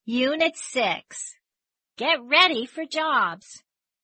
Unit 6. Get ready for jobs.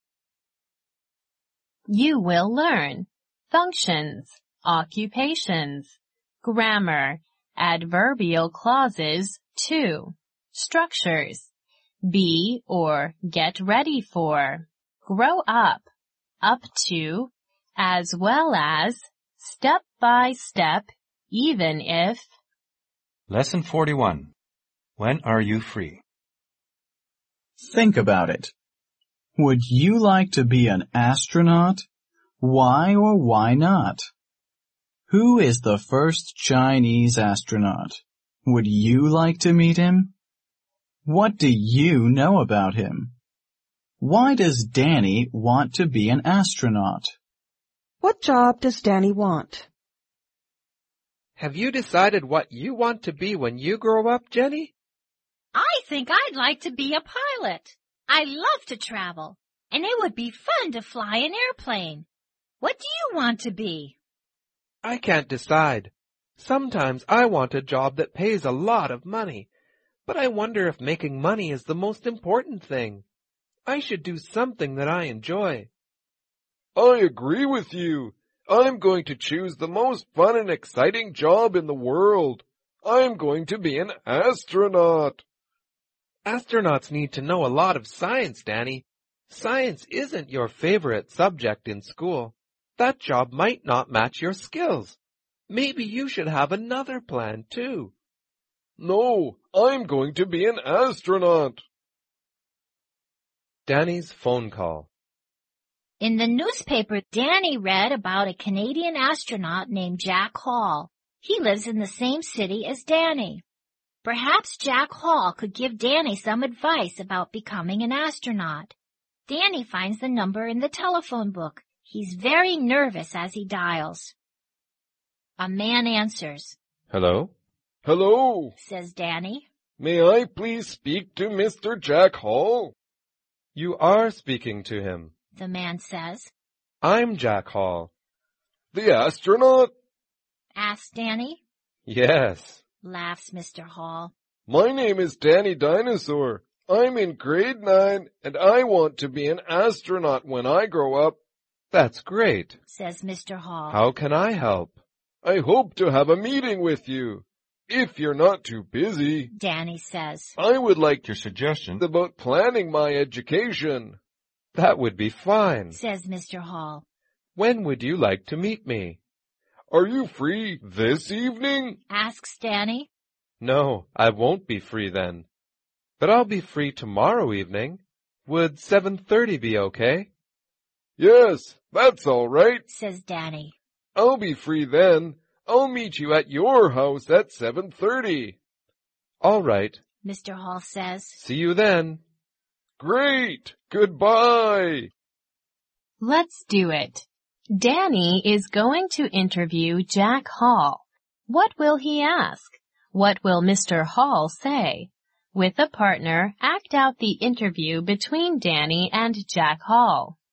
You will learn functions, occupations, grammar, adverbial clauses 2, structures, be or get ready for, grow up to, as well as, step by step, even if. Lesson 41. When are you free? Think about it. Would you like to be an astronaut? Why or why not? Who is the first Chinese astronaut? Would you like to meet him? What do you know about him? Why does Danny want to be an astronaut? What job does Danny want? Have you decided what you want to be when you grow up, Jenny? I think I'd like to be a pilot. I love to travel, and it would be fun to fly an airplane. What do you want to be? I can't decide. Sometimes I want a job that pays a lot of money, but I wonder if making money is the most important thing. I should do something that I enjoy. I agree with you. I'm going to choose the most fun and exciting job in the world. I'm going to be an astronaut. Astronauts need to know a lot of science, Danny. Science isn't your favorite subject in school. That job might not match your skills. Maybe you should have another plan, too. No, I'm going to be an astronaut. Danny's phone call. In the newspaper, Danny read about a Canadian astronaut named Jack Hall. He lives in the same city as Danny. Perhaps Jack Hall could give Danny some advice about becoming an astronaut. Danny finds the number in the telephone book. He's very nervous as he dials. A man answers. Hello? Hello, says Danny. May I please speak to Mr. Jack Hall? You are speaking to him, the man says. I'm Jack Hall. The astronaut? asks Danny. Yes, laughs Mr. Hall. My name is Danny Dinosaur. I'm in grade 9 and I want to be an astronaut when I grow up. That's great, says Mr. Hall. How can I help? I hope to have a meeting with you. If you're not too busy, Danny says. I would like your suggestion about planning my education. That would be fine, says Mr. Hall. When would you like to meet me? Are you free this evening? asks Danny. No, I won't be free then. But I'll be free tomorrow evening. Would 7:30 be okay? Yes, that's all right, says Danny. I'll be free then. I'll meet you at your house at 7:30. All right, Mr. Hall says. See you then. Great! Goodbye! Let's do it. Danny is going to interview Jack Hall. What will he ask? What will Mr. Hall say? With a partner, act out the interview between Danny and Jack Hall.